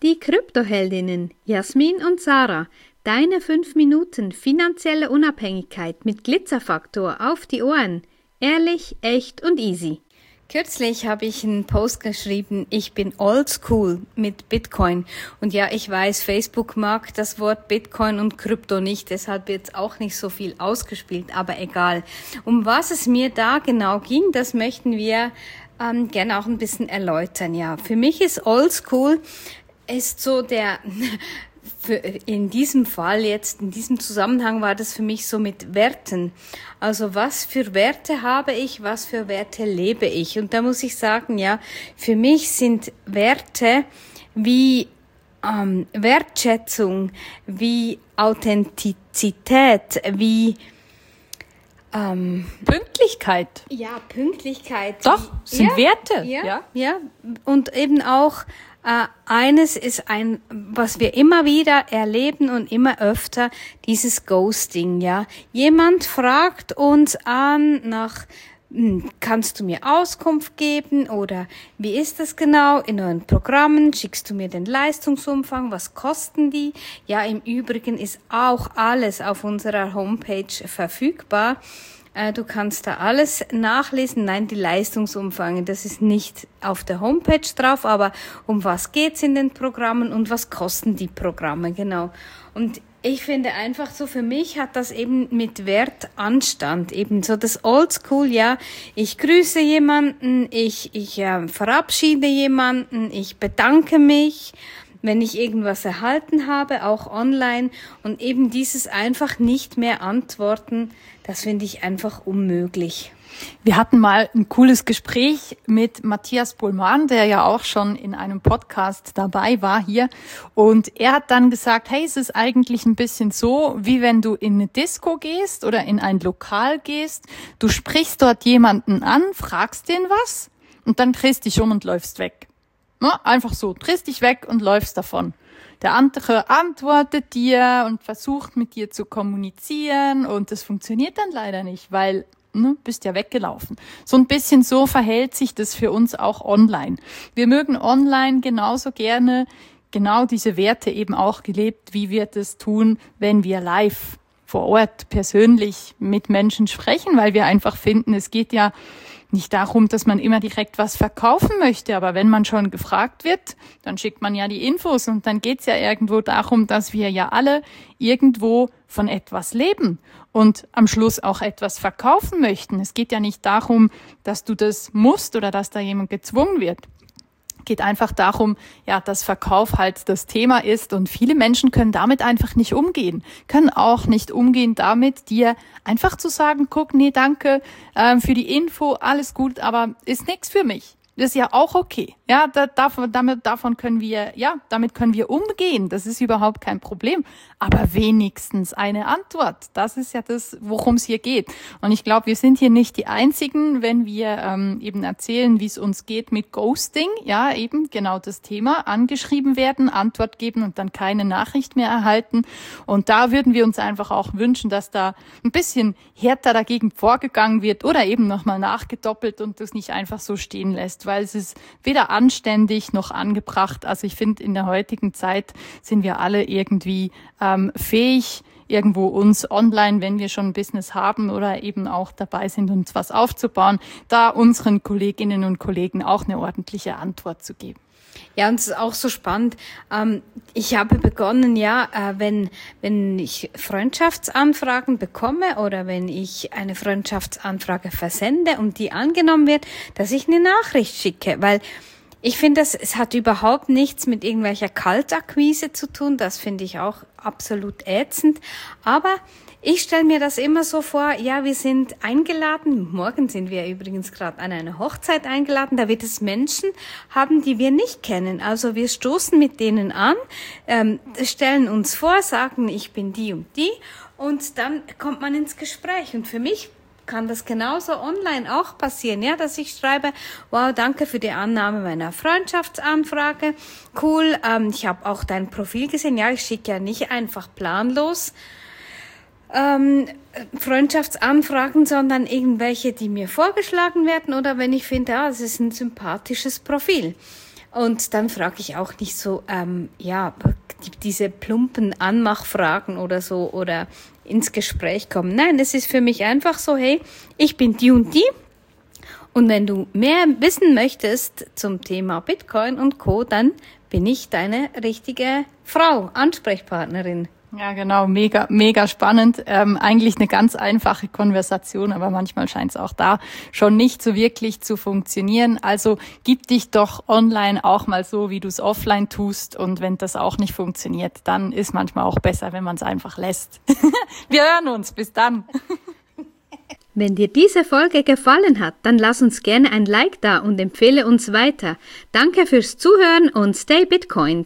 Die Kryptoheldinnen Jasmin und Sarah, deine 5 Minuten finanzielle Unabhängigkeit mit Glitzerfaktor auf die Ohren. Ehrlich, echt und easy. Kürzlich habe ich einen Post geschrieben, ich bin oldschool mit Bitcoin. Und ja, ich weiß, Facebook mag das Wort Bitcoin und Krypto nicht, deshalb wird auch nicht so viel ausgespielt, aber egal. Um was es mir da genau ging, das möchten wir gerne auch ein bisschen erläutern. Ja, für mich ist oldschool ist so in diesem Fall jetzt, in diesem Zusammenhang war das für mich so mit Werten. Also was für Werte habe ich, was für Werte lebe ich? Und da muss ich sagen, ja, für mich sind Werte wie Wertschätzung, wie Authentizität, wie Pünktlichkeit. Ja, Pünktlichkeit. Doch, sind Werte. Ja. Und eben auch eines ist was wir immer wieder erleben und immer öfter, dieses Ghosting, ja. Jemand fragt uns an kannst du mir Auskunft geben oder wie ist das genau in euren Programmen? Schickst du mir den Leistungsumfang? Was kosten die? Ja, im Übrigen ist auch alles auf unserer Homepage verfügbar. Du kannst da alles nachlesen. Nein, die Leistungsumfänge, das ist nicht auf der Homepage drauf, aber um was geht's in den Programmen und was kosten die Programme, genau. Und ich finde einfach so, für mich hat das eben mit Wert Anstand, eben so das Oldschool, ja. Ich grüße jemanden, ich verabschiede jemanden, ich bedanke mich, wenn ich irgendwas erhalten habe, auch online, und eben dieses einfach nicht mehr antworten, das finde ich einfach unmöglich. Wir hatten mal ein cooles Gespräch mit Matthias Pohlmann, der ja auch schon in einem Podcast dabei war hier. Und er hat dann gesagt, hey, es ist eigentlich ein bisschen so, wie wenn du in eine Disco gehst oder in ein Lokal gehst. Du sprichst dort jemanden an, fragst den was und dann drehst dich um und läufst weg. Ja, einfach so, drehst dich weg und läufst davon. Der andere antwortet dir und versucht mit dir zu kommunizieren und das funktioniert dann leider nicht, weil bist ja weggelaufen. So ein bisschen so verhält sich das für uns auch online. Wir mögen online genauso gerne genau diese Werte eben auch gelebt, wie wir das tun, wenn wir live vor Ort persönlich mit Menschen sprechen, weil wir einfach finden, es geht ja nicht darum, dass man immer direkt was verkaufen möchte, aber wenn man schon gefragt wird, dann schickt man ja die Infos und dann geht's ja irgendwo darum, dass wir ja alle irgendwo von etwas leben und am Schluss auch etwas verkaufen möchten. Es geht ja nicht darum, dass du das musst oder dass da jemand gezwungen wird. Geht einfach darum, ja, dass Verkauf halt das Thema ist und viele Menschen können damit einfach nicht umgehen, können auch nicht umgehen damit, dir einfach zu sagen, guck, nee, danke für die Info, alles gut, aber ist nichts für mich. Das ist ja auch okay. Ja, damit können wir umgehen. Das ist überhaupt kein Problem. Aber wenigstens eine Antwort. Das ist ja das, worum es hier geht. Und ich glaube, wir sind hier nicht die Einzigen, wenn wir eben erzählen, wie es uns geht mit Ghosting. Ja, eben genau das Thema. Angeschrieben werden, Antwort geben und dann keine Nachricht mehr erhalten. Und da würden wir uns einfach auch wünschen, dass da ein bisschen härter dagegen vorgegangen wird oder eben nochmal nachgedoppelt und das nicht einfach so stehen lässt, weil es ist weder anständig noch angebracht. Also ich finde, in der heutigen Zeit sind wir alle irgendwie fähig, irgendwo uns online, wenn wir schon ein Business haben oder eben auch dabei sind, uns was aufzubauen, da unseren Kolleginnen und Kollegen auch eine ordentliche Antwort zu geben. Ja, und es ist auch so spannend. Ich habe begonnen, wenn ich Freundschaftsanfragen bekomme oder wenn ich eine Freundschaftsanfrage versende und die angenommen wird, dass ich eine Nachricht schicke, weil ich finde, es hat überhaupt nichts mit irgendwelcher Kaltakquise zu tun. Das finde ich auch absolut ätzend. Aber ich stelle mir das immer so vor, ja, wir sind eingeladen. Morgen sind wir übrigens gerade an eine Hochzeit eingeladen. Da wird es Menschen haben, die wir nicht kennen. Also wir stoßen mit denen an, stellen uns vor, sagen, ich bin die und die. Und dann kommt man ins Gespräch. Und für mich kann das genauso online auch passieren, ja, dass ich schreibe, wow, danke für die Annahme meiner Freundschaftsanfrage, cool, ich habe auch dein Profil gesehen, ja, ich schicke ja nicht einfach planlos Freundschaftsanfragen, sondern irgendwelche, die mir vorgeschlagen werden oder wenn ich finde, es ist ein sympathisches Profil. Und dann frage ich auch nicht so, diese plumpen Anmachfragen oder so oder ins Gespräch kommen. Nein, es ist für mich einfach so, hey, ich bin die und die. Und wenn du mehr wissen möchtest zum Thema Bitcoin und Co., dann bin ich deine richtige Frau, Ansprechpartnerin. Ja, genau, mega, mega spannend. Eigentlich eine ganz einfache Konversation, aber manchmal scheint es auch da schon nicht so wirklich zu funktionieren. Also gib dich doch online auch mal so, wie du es offline tust. Und wenn das auch nicht funktioniert, dann ist manchmal auch besser, wenn man es einfach lässt. Wir hören uns. Bis dann. Wenn dir diese Folge gefallen hat, dann lass uns gerne ein Like da und empfehle uns weiter. Danke fürs Zuhören und stay Bitcoin.